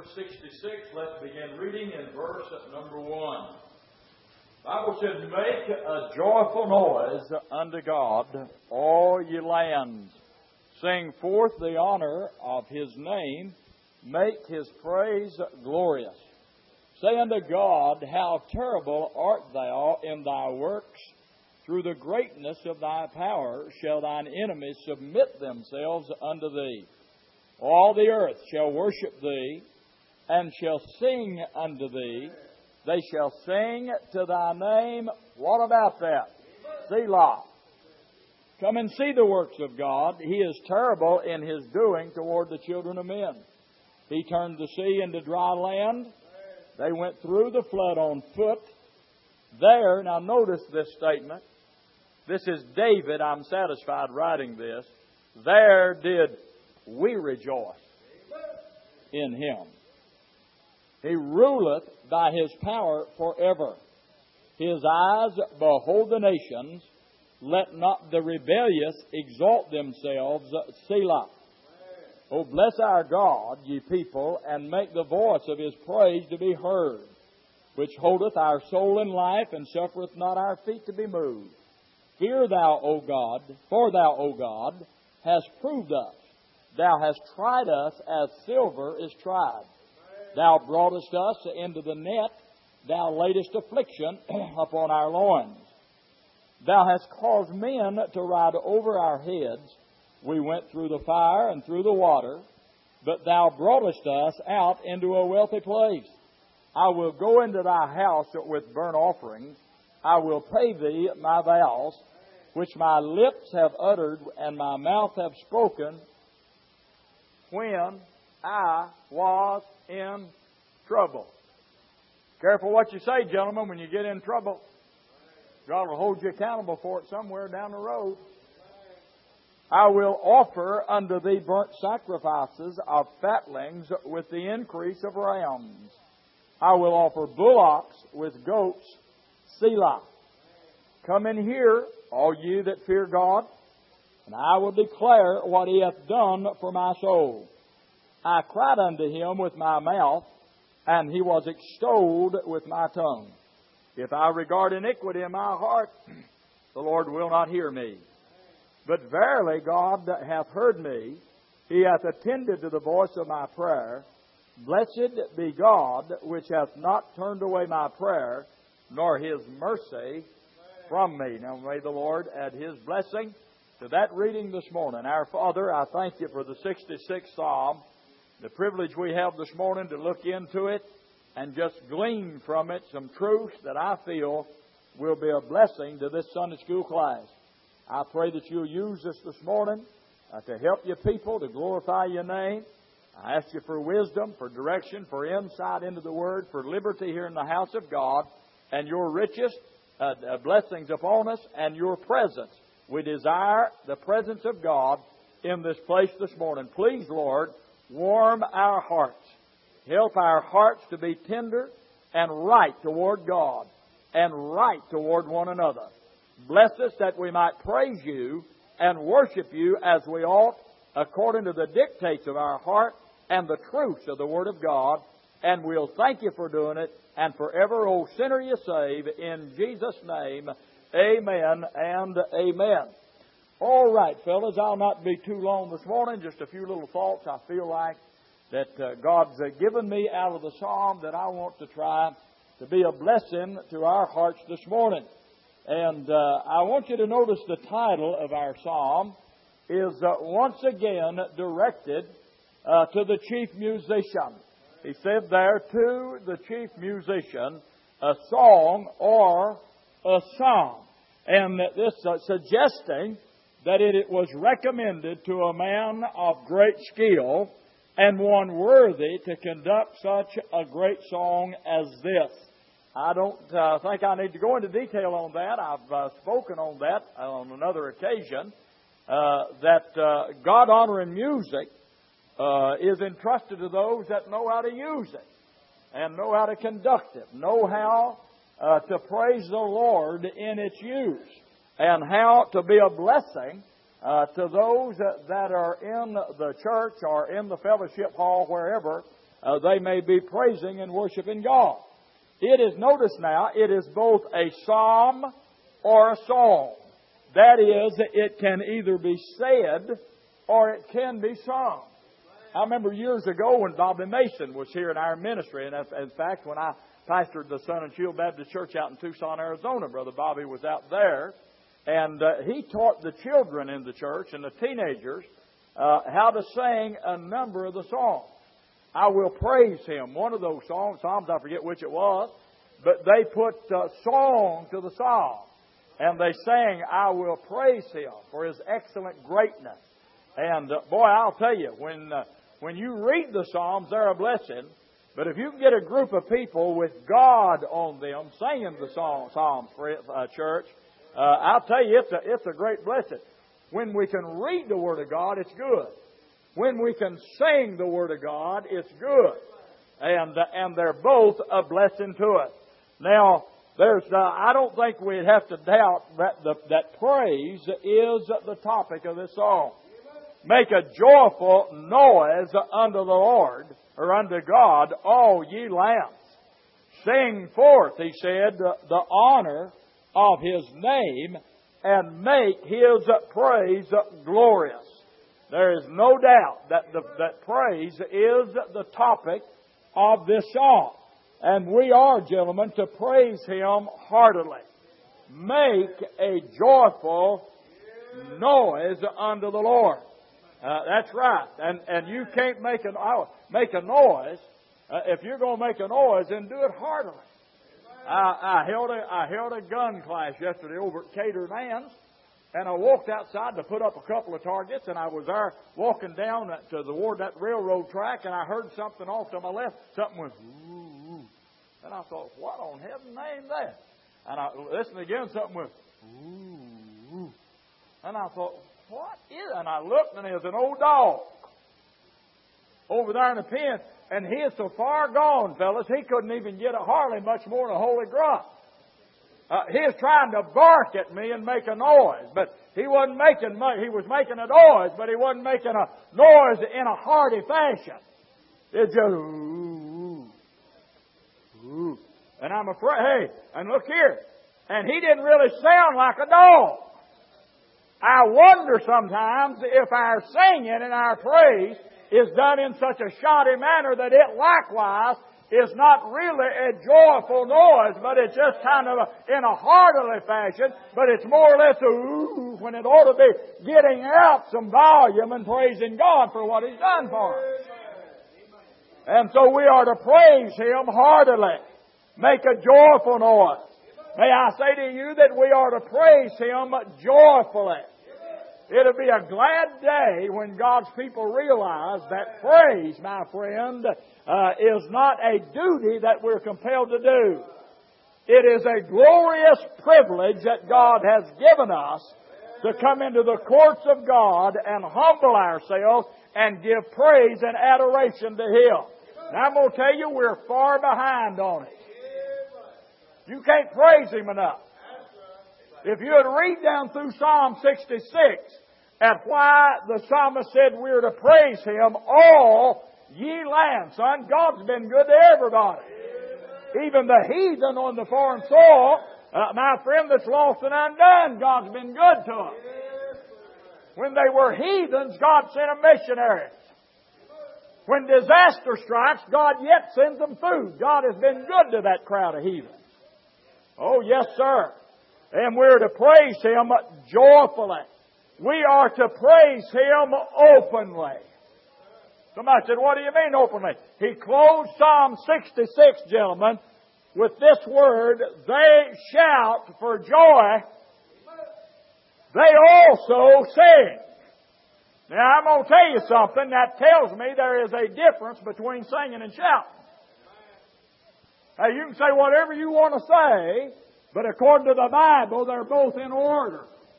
number 66. Let's begin reading in verse number 1. The Bible said, "Make a joyful noise unto God, all ye lands. Sing forth the honor of His name. Make His praise glorious. Say unto God, how terrible art thou in thy works. Through the greatness of thy power shall thine enemies submit themselves unto thee. All the earth shall worship thee, and shall sing unto thee. They shall sing to thy name." What about that? Selah. Come and see the works of God. He is terrible in His doing toward the children of men. He turned the sea into dry land. They went through the flood on foot. There, now notice this statement. This is David, I'm satisfied writing this. There did we rejoice in Him. He ruleth by His power forever. His eyes behold the nations. Let not the rebellious exalt themselves. Selah. Oh, bless our God, ye people, and make the voice of His praise to be heard, which holdeth our soul in life, and suffereth not our feet to be moved. Fear thou, O God, for thou, O God, hast proved us. Thou hast tried us as silver is tried. Thou broughtest us into the net. Thou laidest affliction upon our loins. Thou hast caused men to ride over our heads. We went through the fire and through the water, but Thou broughtest us out into a wealthy place. I will go into Thy house with burnt offerings. I will pay Thee my vows, which my lips have uttered and my mouth have spoken, when I was in trouble. Careful what you say, gentlemen, when you get in trouble. God will hold you accountable for it somewhere down the road. I will offer unto Thee burnt sacrifices of fatlings with the increase of rams. I will offer bullocks with goats. Selah. Come in here, all you that fear God, and I will declare what He hath done for my soul. I cried unto Him with my mouth, and He was extolled with my tongue. If I regard iniquity in my heart, the Lord will not hear me. But verily God hath heard me. He hath attended to the voice of my prayer. Blessed be God, which hath not turned away my prayer, nor His mercy from me. Now may the Lord add His blessing to that reading this morning. Our Father, I thank You for the 66th Psalm, the privilege we have this morning to look into it and just glean from it some truths that I feel will be a blessing to this Sunday school class. I pray that You'll use this morning to help Your people, to glorify Your name. I ask You for wisdom, for direction, for insight into the Word, for liberty here in the house of God, and Your richest blessings upon us and Your presence. We desire the presence of God in this place this morning. Please, Lord, warm our hearts. Help our hearts to be tender and right toward God and right toward one another. Bless us that we might praise You and worship You as we ought, according to the dictates of our heart and the truths of the Word of God. And we'll thank You for doing it. And forever, O sinner, You save. In Jesus' name, amen and amen. All right, fellas, I'll not be too long this morning. Just a few little thoughts I feel like that God's given me out of the psalm that I want to try to be a blessing to our hearts this morning. And I want you to notice the title of our psalm is once again directed to the chief musician. He said there, to the chief musician, a song or a psalm. And this suggesting that it was recommended to a man of great skill and one worthy to conduct such a great song as this. I don't think I need to go into detail on that. I've spoken on that on another occasion, that God-honoring music is entrusted to those that know how to use it and know how to conduct it, know how to praise the Lord in its use, and how to be a blessing to those that are in the church or in the fellowship hall, wherever, they may be praising and worshiping God. It is, notice now, it is both a psalm or a song. That is, it can either be said or it can be sung. I remember years ago when Bobby Mason was here in our ministry, and in fact, when I pastored the Sun and Shield Baptist Church out in Tucson, Arizona, Brother Bobby was out there, and he taught the children in the church and the teenagers how to sing a number of the songs. I Will Praise Him, one of those psalms, I forget which it was, but they put song to the psalm, and they sang, I will praise Him for His excellent greatness. And boy, I'll tell you, when you read the Psalms, they're a blessing. But if you can get a group of people with God on them singing the Psalms for church, I'll tell you, it's a great blessing. When we can read the Word of God, it's good. When we can sing the Word of God, it's good. And they're both a blessing to us. Now, I don't think we'd have to doubt that praise is the topic of this song. Make a joyful noise unto the Lord, or unto God, all ye lands. Sing forth, he said, the honor of His name, and make His praise glorious. There is no doubt that praise is the topic of this song. And we are, gentlemen, to praise Him heartily. Make a joyful noise unto the Lord. That's right. And you can't make a noise. If you're going to make a noise, then do it heartily. I held a gun class yesterday over at Cater Ann's, and I walked outside to put up a couple of targets, and I was there walking down toward that railroad track, and I heard something off to my left. Something went, ooh. And I thought, what on heaven's name that? And I listened again, something went, ooh. And I thought, what is it? And I looked, and there's an old dog over there in the pen, and he is so far gone, fellas, he couldn't even get hardly much more than a holy grunt. He was trying to bark at me and make a noise, but he wasn't making much. He was making a noise, but he wasn't making a noise in a hearty fashion. It's just, ooh, ooh. And I'm afraid, hey, and look here, and he didn't really sound like a dog. I wonder sometimes if our singing and our praise is done in such a shoddy manner that it likewise is not really a joyful noise, but it's just kind of in a heartily fashion, but it's more or less a ooh, when it ought to be getting out some volume and praising God for what He's done for us. And so we are to praise Him heartily. Make a joyful noise. May I say to you that we are to praise Him joyfully. It'll be a glad day when God's people realize that praise, my friend, is not a duty that we're compelled to do. It is a glorious privilege that God has given us to come into the courts of God and humble ourselves and give praise and adoration to Him. And I'm going to tell you, we're far behind on it. You can't praise Him enough. If you would read down through Psalm 66 at why the psalmist said we're to praise Him, all ye lands. Son, God's been good to everybody. Even the heathen on the foreign soil, my friend that's lost and undone, God's been good to them. When they were heathens, God sent them missionaries. When disaster strikes, God yet sends them food. God has been good to that crowd of heathens. Oh, yes, sir. And we're to praise Him joyfully. We are to praise Him openly. Somebody said, what do you mean openly? He closed Psalm 66, gentlemen, with this word, they shout for joy. They also sing. Now, I'm going to tell you something that tells me there is a difference between singing and shouting. Now, you can say whatever you want to say, but according to the Bible, they're both in order.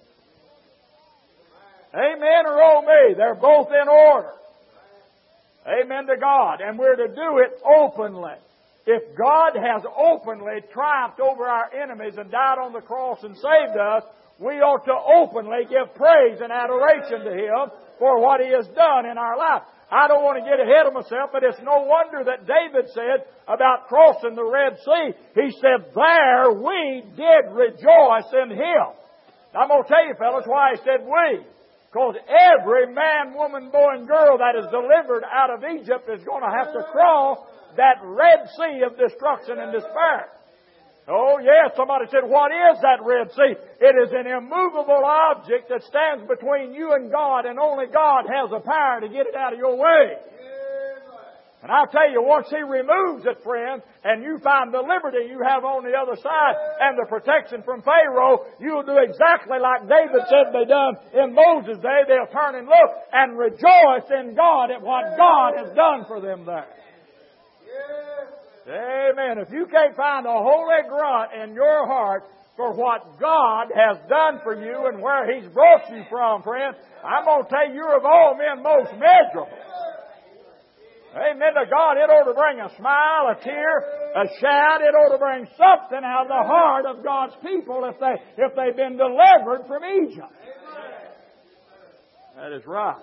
Amen or oh me, they're both in order. Amen to God. And we're to do it openly. If God has openly triumphed over our enemies and died on the cross and saved us, we ought to openly give praise and adoration to Him for what He has done in our life. I don't want to get ahead of myself, but it's no wonder that David said about crossing the Red Sea, he said, there we did rejoice in Him. I'm going to tell you, fellas, why he said we. Because every man, woman, boy, and girl that is delivered out of Egypt is going to have to cross that Red Sea of destruction and despair. Oh, yes, somebody said, what is that Red Sea? It is an immovable object that stands between you and God, and only God has the power to get it out of your way. And I'll tell you, once He removes it, friend, and you find the liberty you have on the other side and the protection from Pharaoh, you'll do exactly like David said they done in Moses' day. They'll turn and look and rejoice in God at what God has done for them there. Amen. If you can't find a holy grunt in your heart for what God has done for you and where He's brought you from, friend, I'm going to tell you, you're of all men most miserable. Amen to God. It ought to bring a smile, a tear, a shout. It ought to bring something out of the heart of God's people if they've been delivered from Egypt. That is right.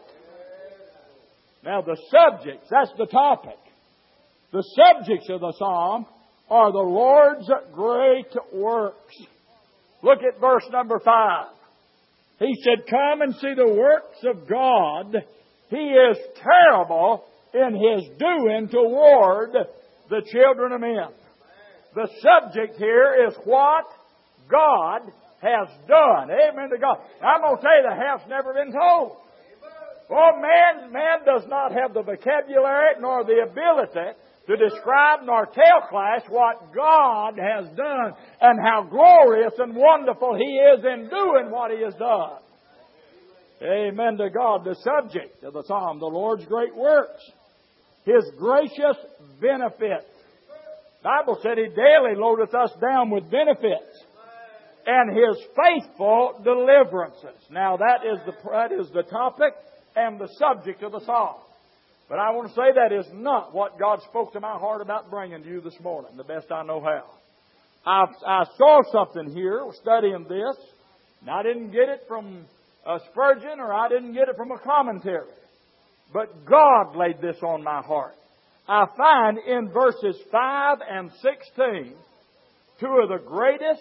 Now the subjects, that's the topic. The subjects of the psalm are the Lord's great works. Look at verse number 5. He said, come and see the works of God. He is terrible in His doing toward the children of men. The subject here is what God has done. Amen to God. I'm going to tell you, the half's never been told. Well, man does not have the vocabulary nor the ability to describe nor tell class what God has done and how glorious and wonderful He is in doing what He has done. Amen to God. The subject of the psalm, the Lord's great works. His gracious benefits. The Bible said He daily loadeth us down with benefits. And His faithful deliverances. Now that is the topic and the subject of the psalm. But I want to say that is not what God spoke to my heart about bringing to you this morning, the best I know how. I saw something here, studying this, and I didn't get it from Spurgeon or I didn't get it from a commentary. But God laid this on my heart. I find in verses 5 and 16 two of the greatest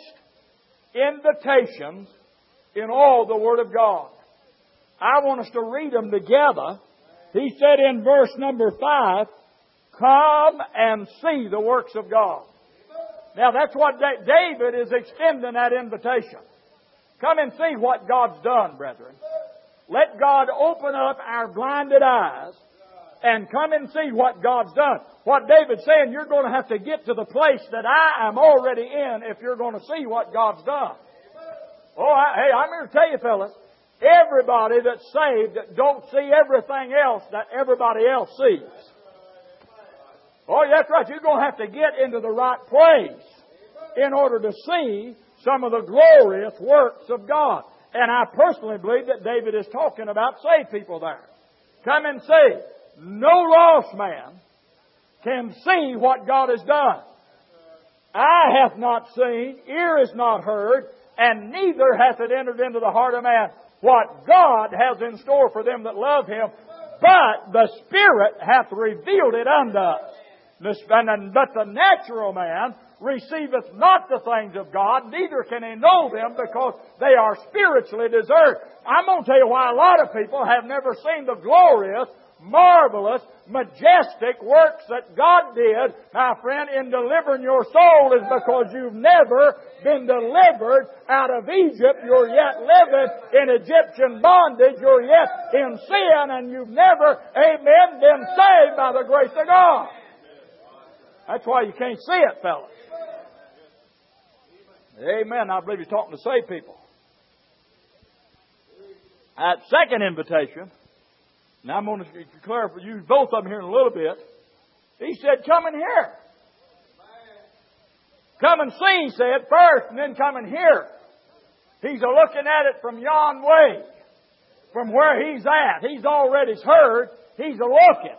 invitations in all the Word of God. I want us to read them together. He said in verse number 5, come and see the works of God. Now that's what David is extending that invitation. Come and see what God's done, brethren. Let God open up our blinded eyes and come and see what God's done. What David's saying, you're going to have to get to the place that I am already in if you're going to see what God's done. Hey, I'm here to tell you, fellas, everybody that's saved don't see everything else that everybody else sees. Oh, that's right. You're going to have to get into the right place in order to see some of the glorious works of God. And I personally believe that David is talking about saved people there. Come and see. No lost man can see what God has done. Eye hath not seen, ear is not heard, and neither hath it entered into the heart of man what God has in store for them that love Him. But the Spirit hath revealed it unto us. But the natural man receiveth not the things of God, neither can he know them, because they are spiritually discerned. I'm going to tell you why a lot of people have never seen the glorious, marvelous, majestic works that God did, my friend, in delivering your soul, is because you've never been delivered out of Egypt. You're yet living in Egyptian bondage. You're yet in sin, and you've never, amen, been saved by the grace of God. That's why you can't see it, fellas. Amen. I believe He's talking to saved people. At second invitation, now I'm going to declare for you both of them here in a little bit. He said, come and hear. Come and see, he said, first, and then come and hear. He's looking at it from yon way, from where he's at. He's already heard. He's looking.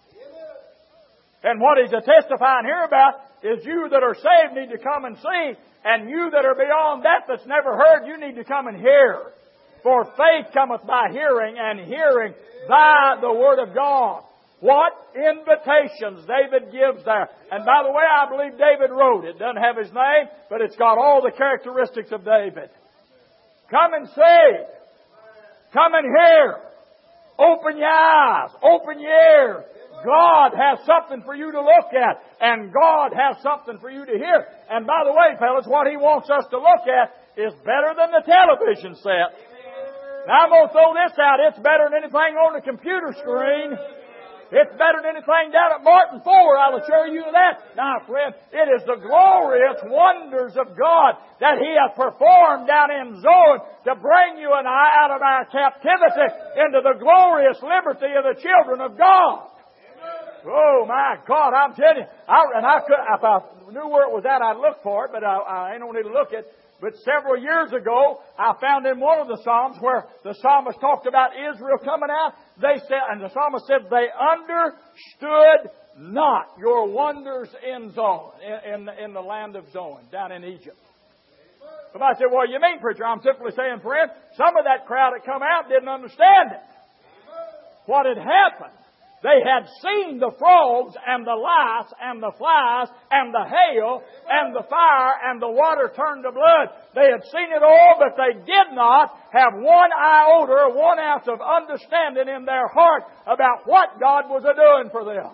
And what he's testifying here about is you that are saved need to come and see, and you that are beyond that's never heard, you need to come and hear. For faith cometh by hearing, and hearing by the Word of God. What invitations David gives there. And by the way, I believe David wrote it. It doesn't have his name, but it's got all the characteristics of David. Come and see. Come and hear. Open your eyes. Open your ears. God has something for you to look at. And God has something for you to hear. And by the way, fellas, what He wants us to look at is better than the television set. Now I'm going to throw this out. It's better than anything on the computer screen. It's better than anything down at Martin Ford, I'll assure you of that. Now, friend, it is the glorious wonders of God that He has performed down in Zion to bring you and I out of our captivity into the glorious liberty of the children of God. Oh, my God, I'm telling you. If I knew where it was at, I'd look for it, but I ain't gonna need to look at it. But several years ago, I found in one of the Psalms where the psalmist talked about Israel coming out. They said, and the psalmist said, they understood not your wonders in Zion, in the land of Zion, down in Egypt. Somebody said, well, you mean, preacher? I'm simply saying, friend, some of that crowd that come out didn't understand it. What had happened? They had seen the frogs and the lice and the flies and the hail and the fire and the water turned to blood. They had seen it all, but they did not have one iota or 1 ounce of understanding in their heart about what God was doing for them.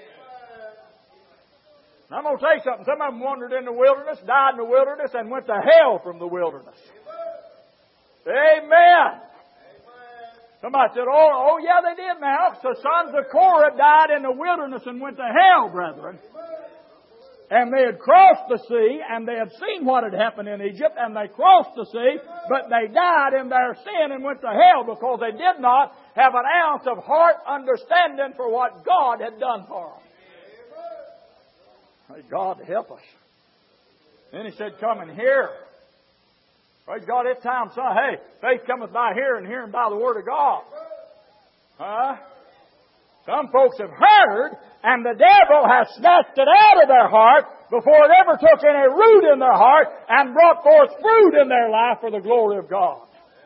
Now, I'm going to tell you something. Some of them wandered in the wilderness, died in the wilderness, and went to hell from the wilderness. Amen. Somebody said, oh yeah, they did now. The sons of Korah died in the wilderness and went to hell, brethren. And they had crossed the sea, and they had seen what had happened in Egypt, and they crossed the sea, but they died in their sin and went to hell because they did not have an ounce of heart understanding for what God had done for them. May God help us. Then He said, come and hear. Praise God, it's time, son. Hey, faith cometh by hearing, hearing by the Word of God. Some folks have heard, and the devil has snatched it out of their heart before it ever took any root in their heart and brought forth fruit in their life for the glory of God.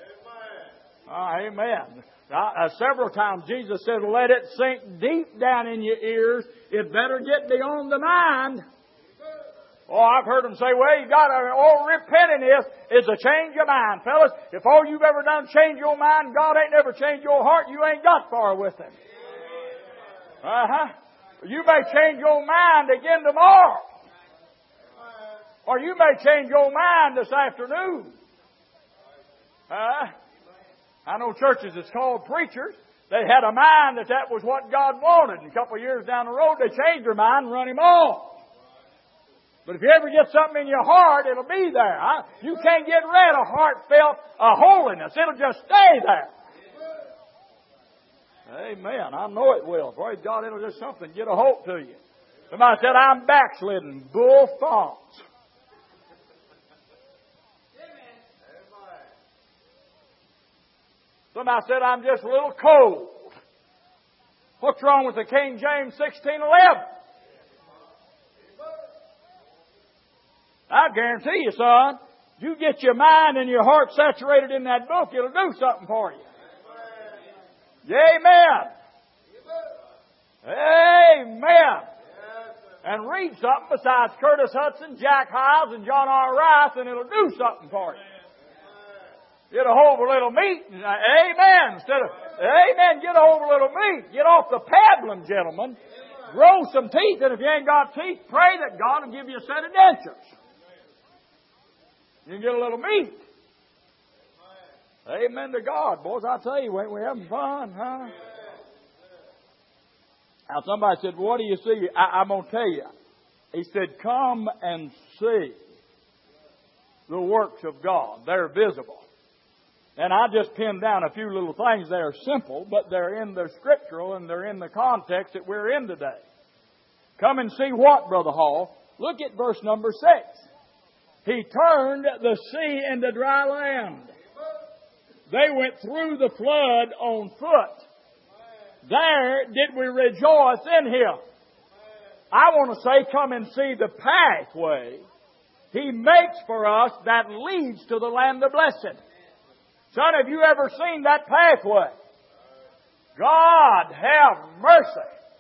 Amen. Several times Jesus said, let it sink deep down in your ears. It better get beyond the mind. Oh, I've heard them say, well, you got to, repenting is a change of mind. Fellas, if all you've ever done change your mind, God ain't never changed your heart, you ain't got far with Him. You may change your mind again tomorrow. Or you may change your mind this afternoon. I know churches that's called preachers. They had a mind that was what God wanted. And a couple of years down the road, they changed their mind and run Him off. But if you ever get something in your heart, it'll be there. You can't get rid of heartfelt holiness. It'll just stay there. Amen. I know it will. Praise God, it'll just something get a hold to you. Somebody said, I'm backslidden. Bull thoughts. Somebody said, I'm just a little cold. What's wrong with the King James 16:11? I guarantee you, son, you get your mind and your heart saturated in that book, it'll do something for you. Amen. Amen. And read something besides Curtis Hudson, Jack Hyles, and John R. Rice, and it'll do something for you. Get a hold of a little meat. Amen. Get a hold of a little meat. Get off the paddling, gentlemen. Grow some teeth, and if you ain't got teeth, pray that God will give you a set of dentures. You can get a little meat. Amen to God. Boys, I tell you, ain't we having fun, huh? Now somebody said, what do you see? I'm going to tell you. He said, come and see the works of God. They're visible. And I just pinned down a few little things. They're simple, but they're in the scriptural and they're in the context that we're in today. Come and see what, Brother Hall? Look at verse number 6. He turned the sea into dry land. They went through the flood on foot. There did we rejoice in Him. I want to say, come and see the pathway He makes for us that leads to the land of blessing. Son, have you ever seen that pathway? God have mercy.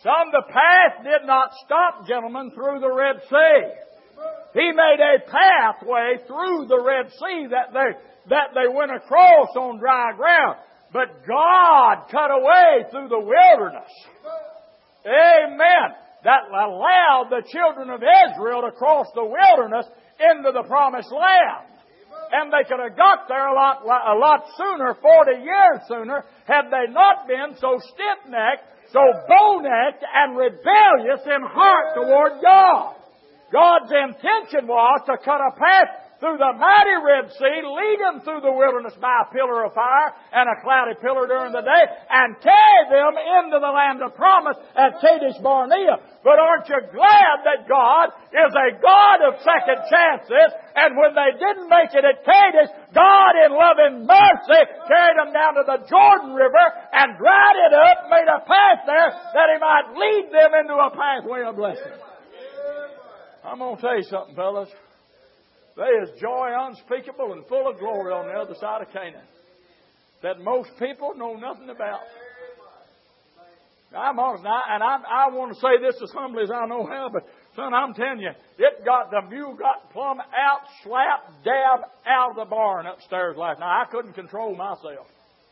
Son, the path did not stop, gentlemen, through the Red Sea. He made a pathway through the Red Sea that they went across on dry ground. But God cut a way through the wilderness. Amen. That allowed the children of Israel to cross the wilderness into the promised land. And they could have got there a lot sooner, 40 years sooner, had they not been so stiff-necked, so bow-necked, and rebellious in heart toward God. God's intention was to cut a path through the mighty Red Sea, lead them through the wilderness by a pillar of fire and a cloudy pillar during the day, and carry them into the land of promise at Kadesh Barnea. But aren't you glad that God is a God of second chances, and when they didn't make it at Kadesh, God in love and mercy carried them down to the Jordan River and dried it up, made a path there that He might lead them into a pathway of blessing. I'm going to tell you something, fellas. There is joy unspeakable and full of glory on the other side of Canaan that most people know nothing about. I'm honest, and I want to say this as humbly as I know how, but son, I'm telling you, the mule got plumb out, slapped, dabbed out of the barn upstairs last night. I couldn't control myself.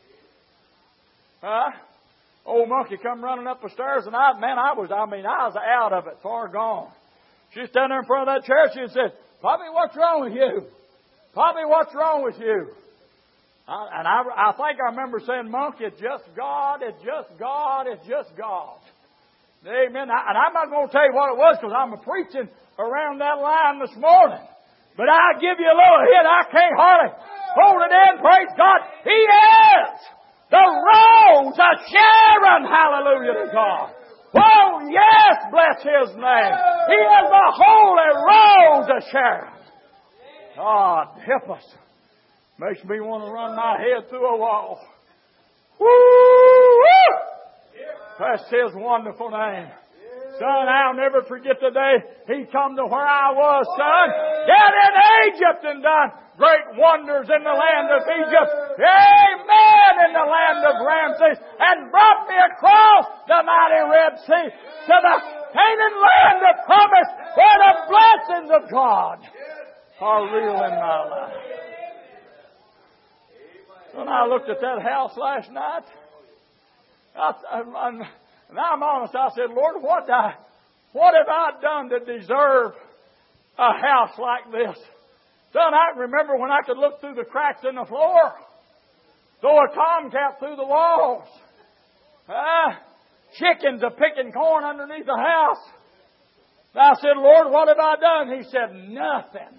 Old monkey come running up the stairs, and I was out of it, far gone. She's standing there in front of that chair. She said, "Poppy, what's wrong with you? Poppy, what's wrong with you?" I think I remember saying, "Monk, it's just God. It's just God. It's just God." Amen. And I'm not going to tell you what it was because I'm preaching around that line this morning. But I'll give you a little hint. I can't hardly hold it in. Praise God. He is the Rose of Sharon. Hallelujah to God. Oh, yes, bless His name. He is the Holy Rose of Sharon. God, help us. Makes me want to run my head through a wall. Woo! That's His wonderful name. Son, I'll never forget the day He come to where I was, son. Down in Egypt and done great wonders in the land of Egypt. Amen, in the land of Ramses. And brought me across the mighty Red Sea to the Canaan land of promise where the blessings of God are real in my life. When I looked at that house last night, and I'm honest, I said, "Lord, what have I done to deserve a house like this?" Son, I can remember when I could look through the cracks in the floor, throw a tomcat through the walls, chickens are picking corn underneath the house. And I said, "Lord, what have I done?" He said, "Nothing."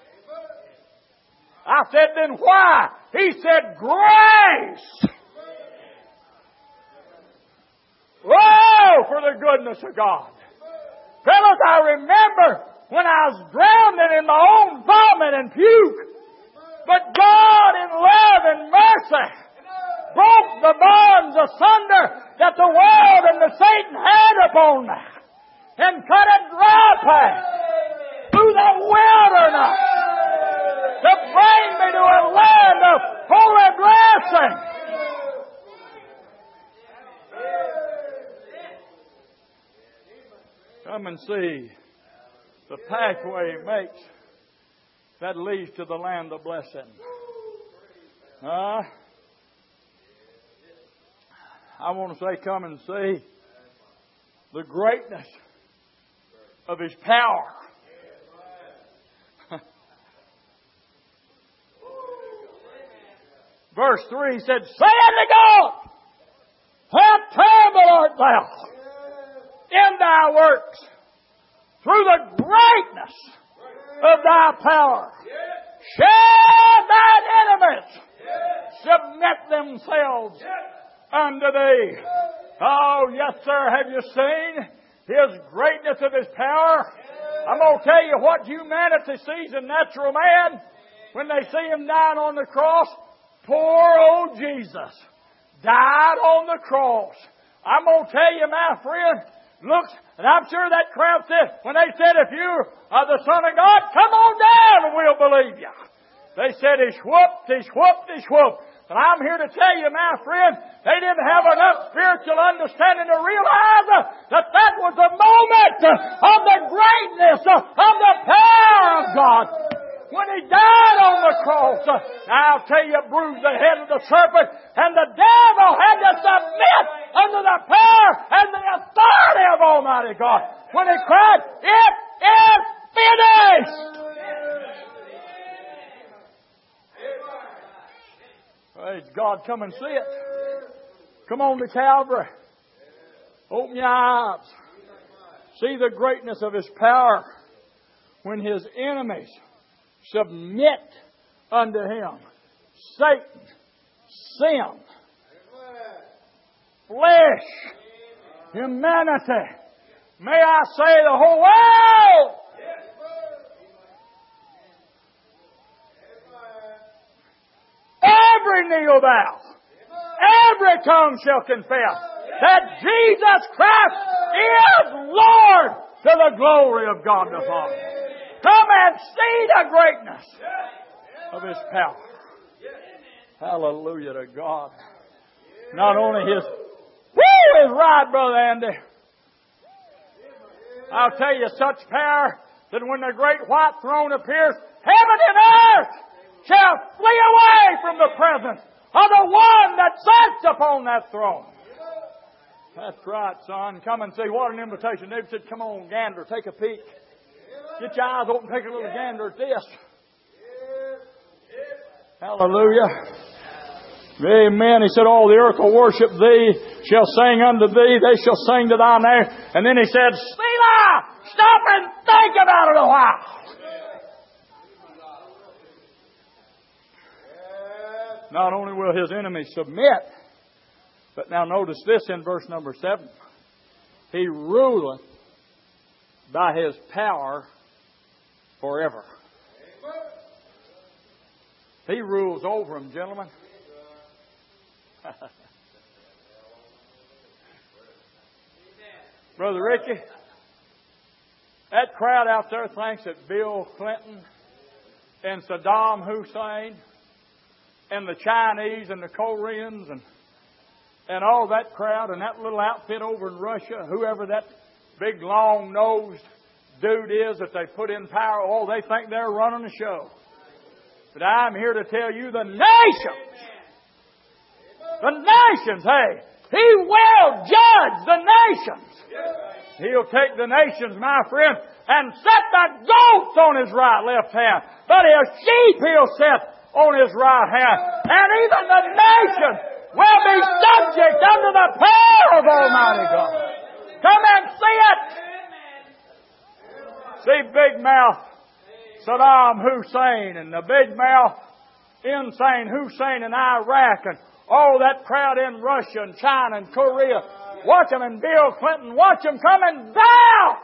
I said, "Then why?" He said, "Grace." Oh, for the goodness of God. Fellas, I remember when I was drowning in my own vomit and puke. But God in love and mercy broke the bonds asunder that the world and the Satan had upon me and cut a dry path through the wilderness to bring me to a land of holy blessing. Come and see the pathway He makes that leads to the land of blessing. I want to say, come and see the greatness of His power. Verse 3 said, "Say unto God, how terrible art thou in thy works, through the greatness of thy power. Shall thine enemies submit themselves unto thee?" Oh, yes, sir. Have you seen His greatness of His power? I'm going to tell you what humanity sees in natural man when they see Him dying on the cross. Poor old Jesus died on the cross. I'm going to tell you, my friend, looks, and I'm sure that crowd said, when they said, "If you are the Son of God, come on down and we'll believe you." They said, "He's whooped, He's whooped, He's whooped." And I'm here to tell you, my friend, they didn't have enough spiritual understanding to realize that that was the moment of the greatness of the power of God. When He died on the cross, I'll tell you, bruised the head of the serpent, and the devil had to submit under the power and the authority of Almighty God. When He cried, "It is finished!" Praise God, come and see it. Come on to Calvary. Open your eyes. See the greatness of His power when His enemies submit unto Him. Satan, sin, flesh, humanity. May I say the whole world. Every knee will bow. Every tongue shall confess that Jesus Christ is Lord to the glory of God the Father. Come and see the greatness of His power. Hallelujah to God. Not only His... Woo! Is right, Brother Andy. I'll tell you, such power that when the great white throne appears, heaven and earth shall flee away from the presence of the one that sits upon that throne. That's right, son. Come and see. What an invitation. David said, "Come on, gander, take a peek. Get your eyes open, take a little gander at this." Hallelujah. Amen. He said, "All the earth will worship Thee, shall sing unto Thee, they shall sing to Thy name." And then He said, "Selah! Stop and think about it a while." Not only will His enemies submit, but now notice this in verse number 7. He ruleth by His power forever. He rules over them, gentlemen. Brother Ricky, that crowd out there thinks that Bill Clinton and Saddam Hussein and the Chinese and the Koreans and all that crowd and that little outfit over in Russia, whoever that big long-nosed dude is that they put in power, oh, they think they're running the show. But I'm here to tell you, the nations, hey, He will judge the nations. He'll take the nations, my friend, and set the goats on His right, left hand. But His sheep He'll set on His right hand. And even the nations will be subject under the power of Almighty God. Come and see it. See Big Mouth Saddam Hussein and the Big Mouth insane Hussein in Iraq and all that crowd in Russia and China and Korea. Watch them, and Bill Clinton. Watch them come and bow.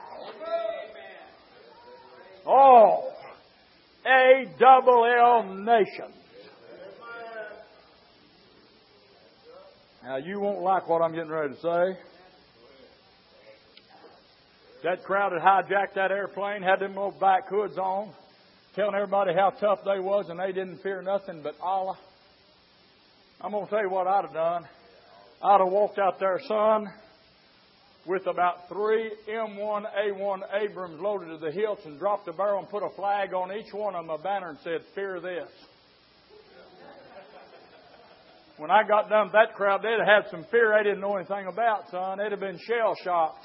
Oh. A-double-L nations. Now, you won't like what I'm getting ready to say. That crowd had hijacked that airplane, had them little back hoods on, telling everybody how tough they was, and they didn't fear nothing but Allah. I'm going to tell you what I'd have done. I'd have walked out there, son, with about 3 M1A1 Abrams loaded to the hilts and dropped a barrel and put a flag on each one of them, a banner, and said, "Fear this." When I got done with that crowd, they'd have had some fear they didn't know anything about, son. They'd have been shell-shocked.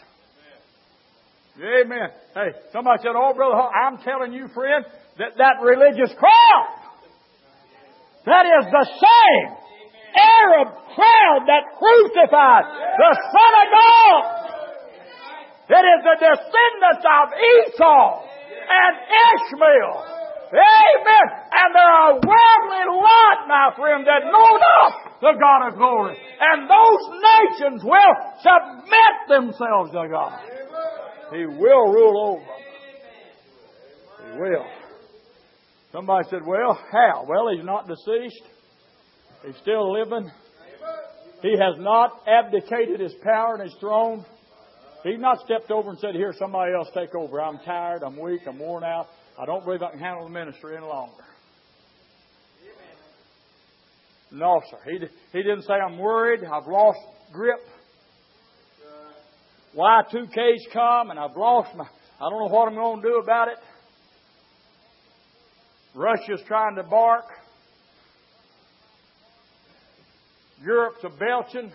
Amen. Hey, somebody said, "Oh, Brother Hall, I'm telling you, friend, that religious crowd, that is the same Arab crowd that crucified the Son of God. It is the descendants of Esau and Ishmael. Amen. And they're a worldly lot, my friend, that know not the God of glory. And those nations will submit themselves to God. He will rule over them. He will. Somebody said, "Well, how?" Well, He's not deceased. He's still living. He has not abdicated His power and His throne. He's not stepped over and said, "Here, somebody else take over. I'm tired, I'm weak, I'm worn out. I don't believe I can handle the ministry any longer." No, sir. He didn't say, I'm worried, I've lost grip. Y2K's come and I've lost I don't know what I'm going to do about it. Russia's trying to bark. Europe's a belching.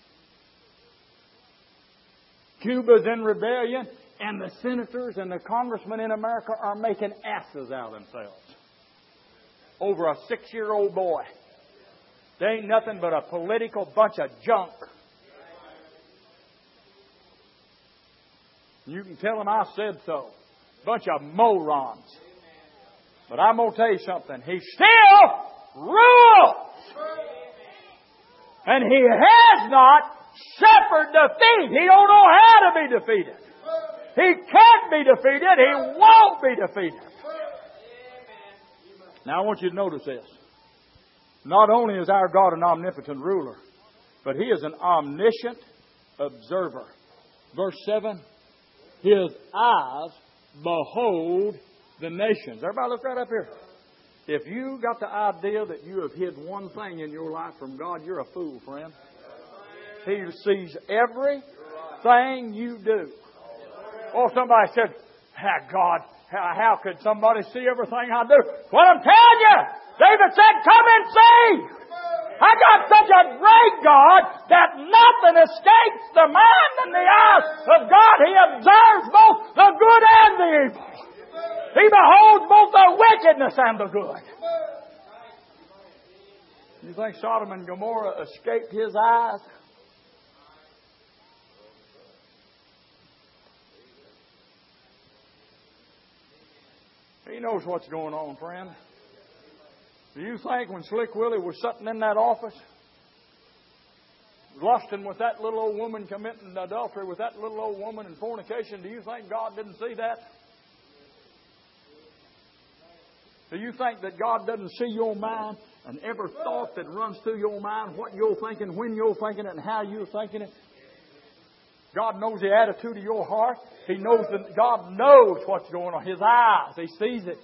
Cuba's in rebellion. And the senators and the congressmen in America are making asses out of themselves over a 6-year-old boy. They ain't nothing but a political bunch of junk. You can tell them I said so. Bunch of morons. But I'm going to tell you something. He still rules. And He has not suffered defeat. He don't know how to be defeated. He can't be defeated. He won't be defeated. Now I want you to notice this. Not only is our God an omnipotent ruler, but He is an omniscient observer. Verse 7, His eyes behold the nations. Everybody look right up here. If you got the idea that you have hid one thing in your life from God, you're a fool, friend. He sees everything you do. Oh, somebody said, God, how could somebody see everything I do? Well, I'm telling you, David said, come and see. I got such a great God that nothing escapes the mind and the eyes of God. He observes both the good and the evil. He beholds both the wickedness and the good. You think Sodom and Gomorrah escaped His eyes? He knows what's going on, friend. Do you think when Slick Willie was sitting in that office, lusting with that little old woman, committing adultery with that little old woman and fornication, do you think God didn't see that? Do you think that God doesn't see your mind and every thought that runs through your mind, what you're thinking, when you're thinking it, and how you're thinking it? God knows the attitude of your heart. He knows that God knows what's going on. His eyes, He sees it.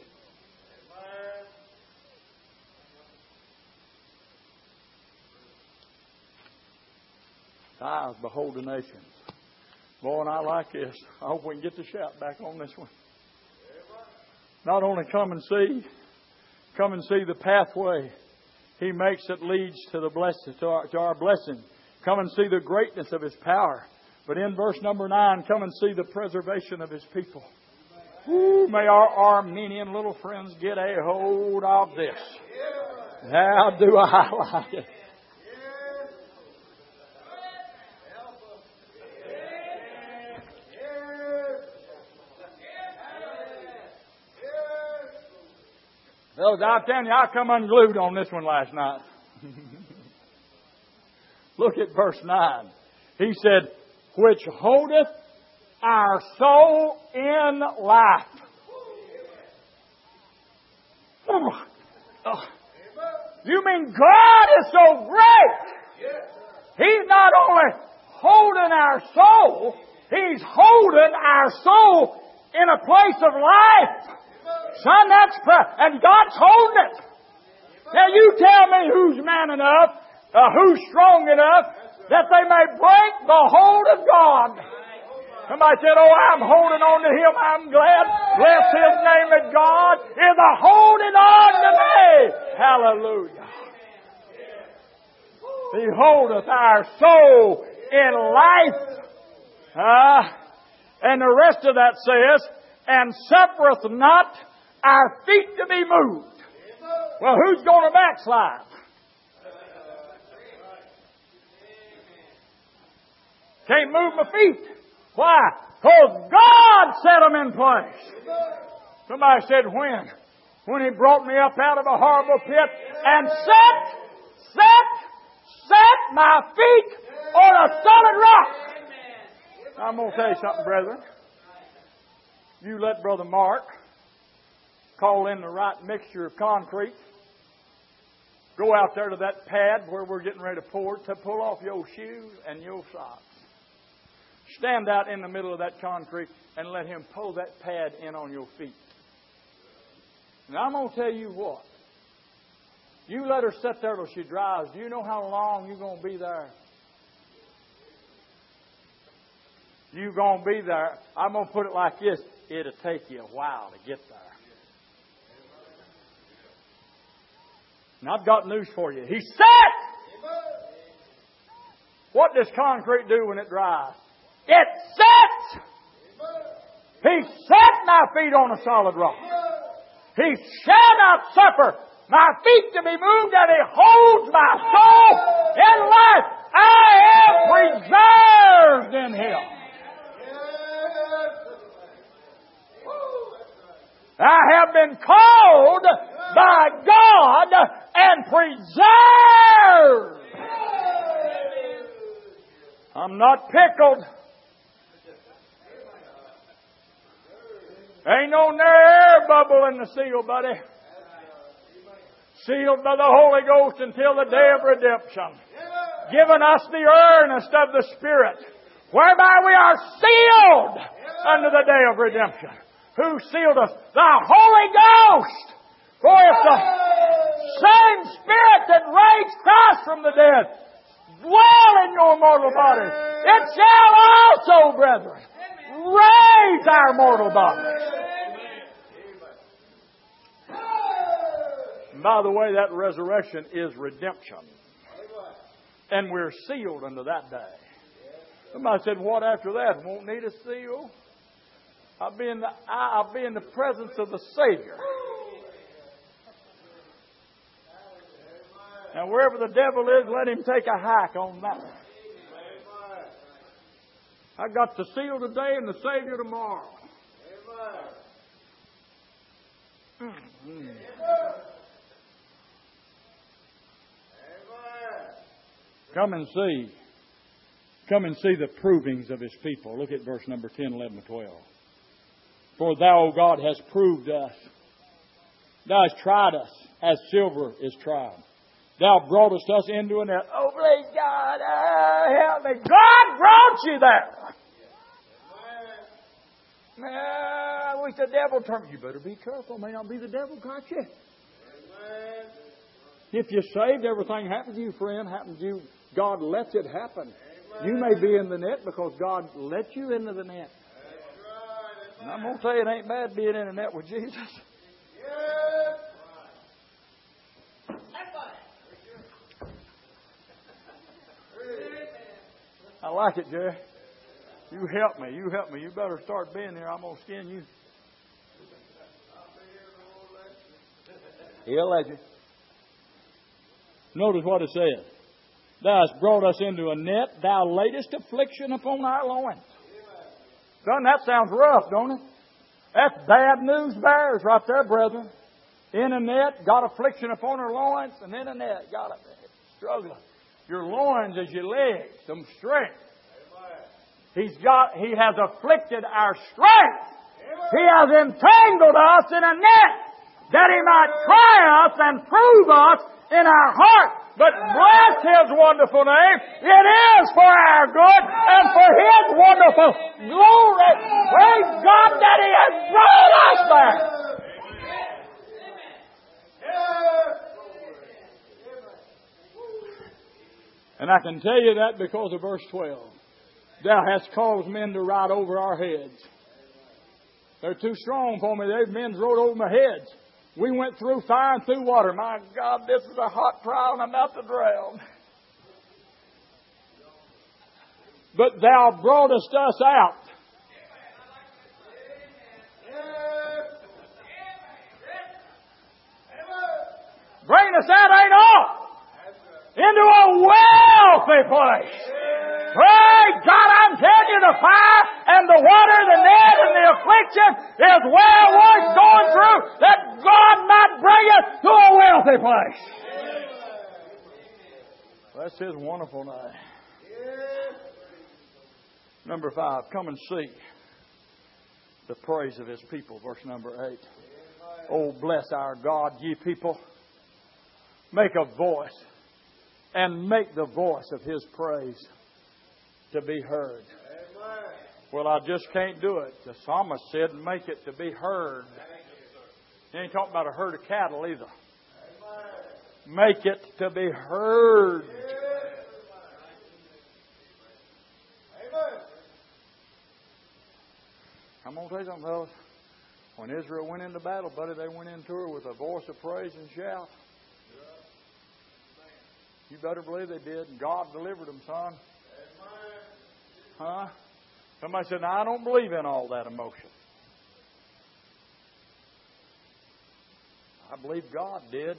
His eyes behold the nations. Boy, and I like this. I hope we can get the shout back on this one. Not only come and see the pathway He makes that leads to the blessing, to our blessing. Come and see the greatness of His power. But in verse number 9, come and see the preservation of His people. Ooh, may our Armenian little friends get a hold of this. How do I like it? Fellas, I'm telling you, I come unglued on this one last night. Look at verse 9. He said, which holdeth our soul in life. Oh. You mean God is so great? He's not only holding our soul, He's holding our soul in a place of life. Son, and God's holding it. Now you tell me who's man enough, who's strong enough, that they may break the hold of God. Somebody said, oh, I'm holding on to Him. I'm glad. Bless His name that God is a holding on to me. Hallelujah. He holdeth our soul in life. And the rest of that says, and suffereth not our feet to be moved. Well, who's going to backslide? Can't move my feet. Why? Because God set them in place. Somebody said when? When He brought me up out of a horrible pit and set my feet on a solid rock. I'm going to tell you something, brethren. You let Brother Mark call in the right mixture of concrete. Go out there to that pad where we're getting ready to pull off your shoes and your socks. Stand out in the middle of that concrete and let him pull that pad in on your feet. And I'm going to tell you what. You let her sit there till she drives. Do you know how long you're going to be there? You're going to be there. I'm going to put it like this. It'll take you a while to get there. And I've got news for you. He set! What does concrete do when it dries? It sets! He set my feet on a solid rock. He shall not suffer my feet to be moved, and He holds my soul in life. I am preserved in Him. I have been called by God and preserved. I'm not pickled. Ain't no air bubble in the seal, buddy. Sealed by the Holy Ghost until the day of redemption. Given us the earnest of the Spirit, whereby we are sealed unto the day of redemption. Who sealed us? The Holy Ghost! For if the same Spirit that raised Christ from the dead dwell in your mortal bodies, it shall also, brethren, raise our mortal bodies. And by the way, that resurrection is redemption. And we're sealed unto that day. Somebody said, what after that? Won't need a seal? I'll be in the presence of the Savior. And wherever the devil is, let him take a hike on that one. I got the seal today and the Savior tomorrow. Come and see. Come and see the provings of His people. Look at verse number 10, 11, and 12. For Thou, O God, hast proved us. Thou hast tried us as silver is tried. Thou broughtest us into a net. Oh, please, God, help me. God brought you there. I wish the devil turned. You better be careful. May not be the devil got you. If you're saved, everything happens to you, friend. Happens to you. God lets it happen. You may be in the net because God let you into the net. And I'm going to tell you, it ain't bad being in the net with Jesus. I like it, Jerry. You help me. You help me. You better start being there. I'm going to skin you. He'll let you. Notice what it says. Thou hast brought us into a net. Thou laidest affliction upon our loins. Son, that sounds rough, don't it? That's bad news bears right there, brethren. In a net, got affliction upon her loins, and in a net, got it. Struggling. Your loins is your legs, some strength. He has afflicted our strength. He has entangled us in a net that He might try us and prove us in our heart. But bless His wonderful name. It is for our good and for His wonderful glory. Praise God that He has brought us there. And I can tell you that because of verse 12. Thou hast caused men to ride over our heads. They're too strong for me. They've men rode over my heads. We went through fire and through water. My God, this is a hot trial and I'm about to drown. But Thou broughtest us out. Bring us out, ain't all. Into a wealthy place. Praise God, I'm telling you, the fire and the water, the net and the affliction is well worth going through that God might bring us to a wealthy place. That's His wonderful name. Number 5, come and see the praise of His people. Verse number 8. Oh, bless our God, ye people. Make a voice and make the voice of His praise to be heard. Amen. Well, I just can't do it. The psalmist said, make it to be heard. He ain't talking about a herd of cattle either. Amen. make it to be heard. I'm going to tell you something, fellas. When Israel went into battle, buddy, they went into her with a voice of praise and shout. You better believe they did. And God delivered them, son. Huh? Somebody said, "Now, I don't believe in all that emotion." I believe God did.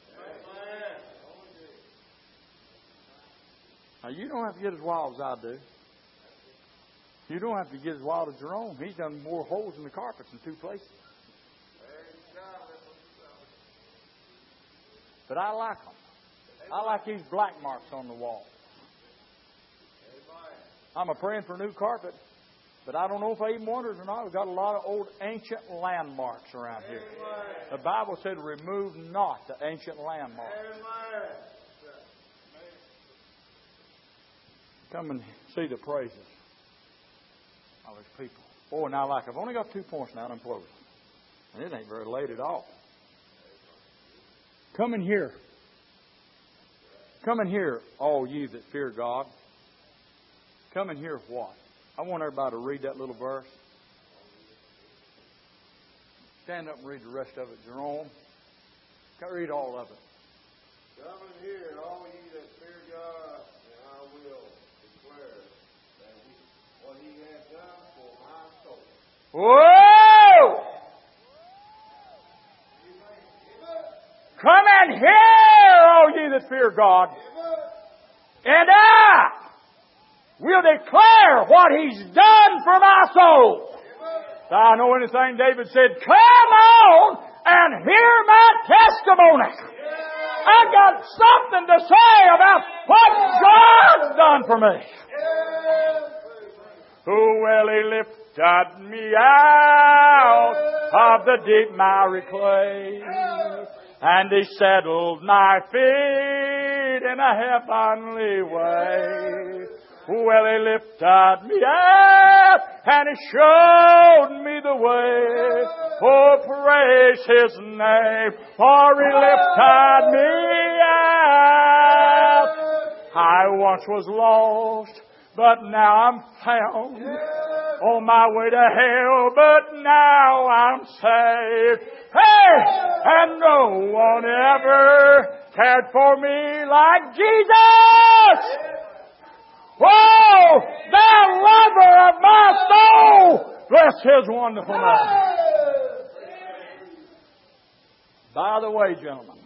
Now, you don't have to get as wild as I do. You don't have to get as wild as Jerome. He's done more holes in the carpets in 2 places. But I like them. I like these black marks on the wall. I'm a praying for new carpet, but I don't know if I even wondered or not. We've got a lot of old ancient landmarks around here. The Bible said, "Remove not the ancient landmarks." Come and see the praises of His people. Boy, now I've only got 2 points now, and I'm closing. And it ain't very late at all. Come in here. Come in here, all ye that fear God. Come in here what? I want everybody to read that little verse. Stand up and read the rest of it, Jerome. Can I read all of it? Come in here, all ye that fear God, and I will declare that what He has done for my soul. Whoa! Come in here, all ye that fear God, and I will declare what He's done for my soul. I know anything David said, "Come on and hear my testimony." I got something to say about what God's done for me. "Who will He lifted me out of the deep miry clay, and He settled my feet in a heavenly way. Well, He lifted me up, and He showed me the way. Oh, praise His name, for He lifted me up. I once was lost, but now I'm found. On my way to hell, but now I'm saved. Hey! And no one ever cared for me like Jesus! Whoa! The lover of my soul! Bless His wonderful name. By the way, gentlemen,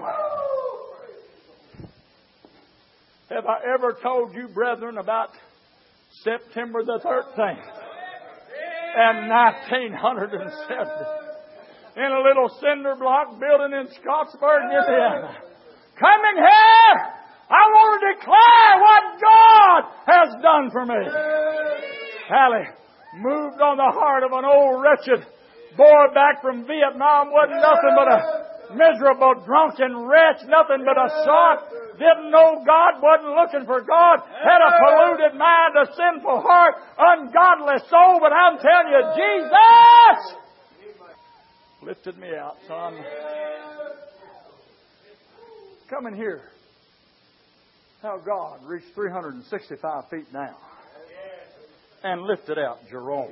have I ever told you, brethren, about September the 13th and 1970 in a little cinder block building in Scottsburg, Indiana? Coming here! I want to declare what God has done for me. Hallie moved on the heart of an old wretched boy back from Vietnam. Wasn't nothing but a miserable, drunken wretch. Nothing but a sot. Didn't know God. Wasn't looking for God. Had a polluted mind, a sinful heart, ungodly soul. But I'm telling you, Jesus lifted me out, son. Come in here. How God reached 365 feet down and lifted out Jerome.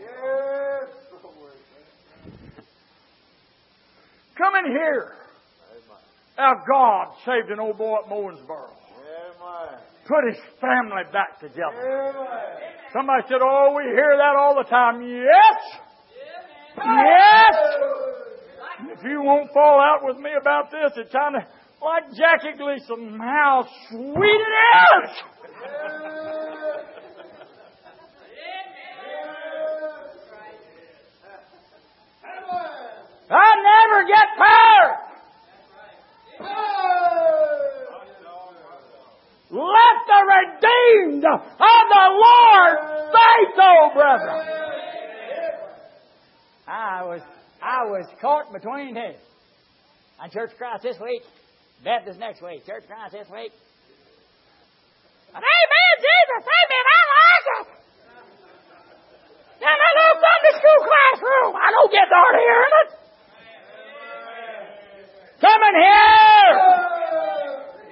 Come in here. How God saved an old boy at Owensboro. Put his family back together. Somebody said, "Oh, we hear that all the time." Yes. Yes. If you won't fall out with me about this, it's kind of like Jackie Gleason. How sweet it is! I never get tired. Let the redeemed of the Lord say so, brethren. I was caught between two. On Church of Christ this week, Baptist next week. Church of Christ this week. And amen, Jesus, amen, I like it. In a little Sunday school classroom, I don't get hard hearing it. Come in here.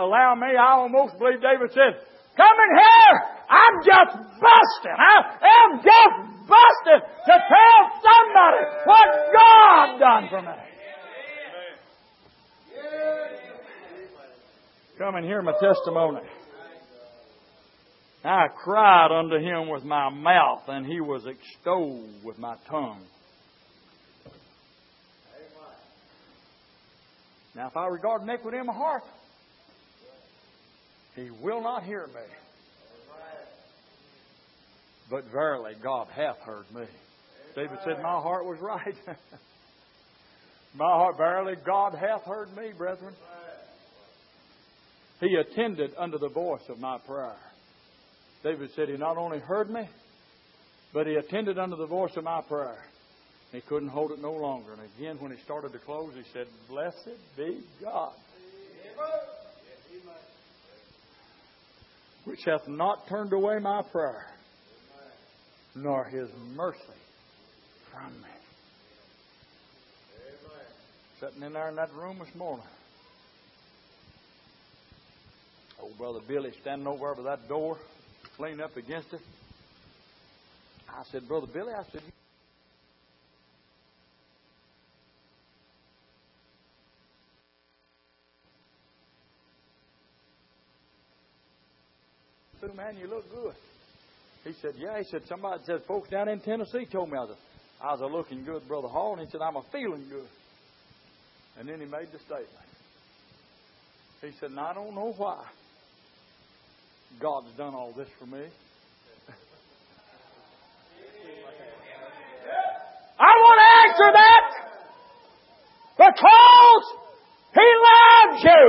allow me, I almost believe David said, come in here! I'm just busting! I'm just busting to tell somebody what God done for me. Come and hear my testimony. I cried unto Him with my mouth, and He was extolled with my tongue. Now, if I regard iniquity in my heart, He will not hear me. But verily, God hath heard me. David said, my heart was right. My heart, verily, God hath heard me, brethren. He attended unto the voice of my prayer. David said He not only heard me, but He attended unto the voice of my prayer. He couldn't hold it no longer. And again, when he started to close, he said, blessed be God, which hath not turned away my prayer, nor His mercy from me. Sitting in there in that room this morning. Old Brother Billy standing over by that door, leaning up against it. I said, Brother Billy, I said, man, you look good. He said, yeah. He said, somebody said, folks down in Tennessee told me I was a looking good, Brother Hall. And he said, I'm a feeling good. And then he made the statement. He said, and I don't know why God's done all this for me. I want to answer that because He loves you.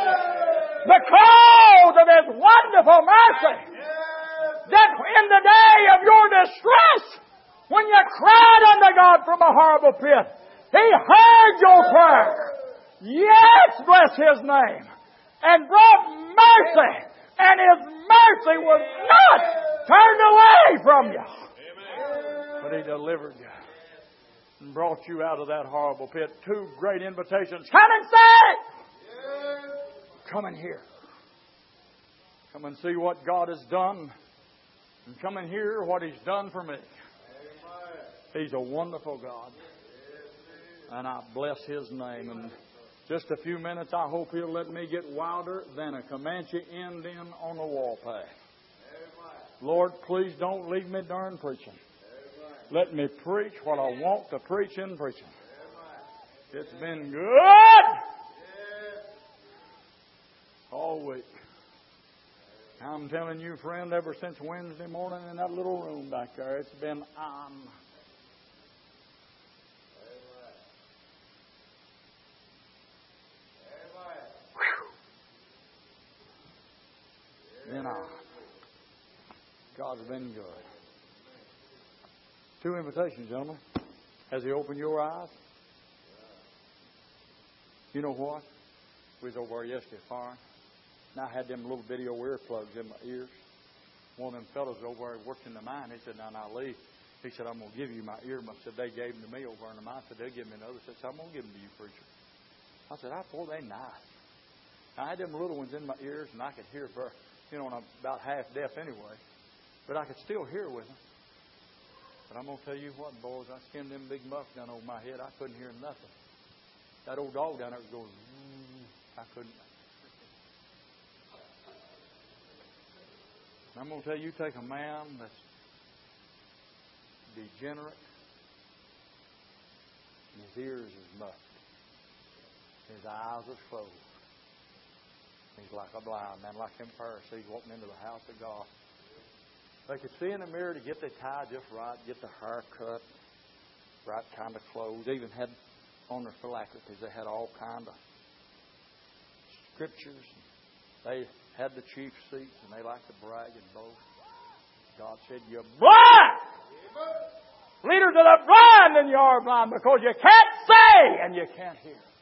Because of His wonderful mercy. That in the day of your distress, when you cried unto God from a horrible pit, He heard your prayer. Yes, bless His name. And brought mercy. And His mercy was not turned away from you. But He delivered you. And brought you out of that horrible pit. Two great invitations. Come and say! Come and hear. Come and see what God has done. And come and hear what He's done for me. He's a wonderful God. And I bless His name. And just a few minutes, I hope He'll let me get wilder than a Comanche Indian on a warpath. Lord, please don't leave me darn preaching. Let me preach what I want to preach in preaching. It's been good all week. I'm telling you, friend, ever since Wednesday morning in that little room back there, it's been on. Been on. God's been good. Two invitations, gentlemen. Has He opened your eyes? You know what? We was over there yesterday farming. And I had them little video earplugs in my ears. One of them fellows over there worked in the mine. He said, now Lee, he said, I'm going to give you my earmuffs. I said, they gave them to me over in the mine. I said, they'll give me another. I said, I'm going to give them to you, preacher. I said, boy, they nice. I had them little ones in my ears, and I could hear, and I'm about half deaf anyway. But I could still hear with them. But I'm going to tell you what, boys, I skinned them big muffs down over my head. I couldn't hear nothing. That old dog down there was going, I couldn't. I'm going to tell you, take a man that's degenerate, and his ears is muffed, his eyes are closed. He's like a blind man, like them Pharisees walking into the house of God. They could see in the mirror to get their tie just right, get the hair cut, right kind of clothes. They even had on their phylacteries, they had all kind of scriptures. They had the chief seats, and they liked to brag and boast. God said, you're blind! Leaders of the blind, and you are blind, because you can't say and you can't hear.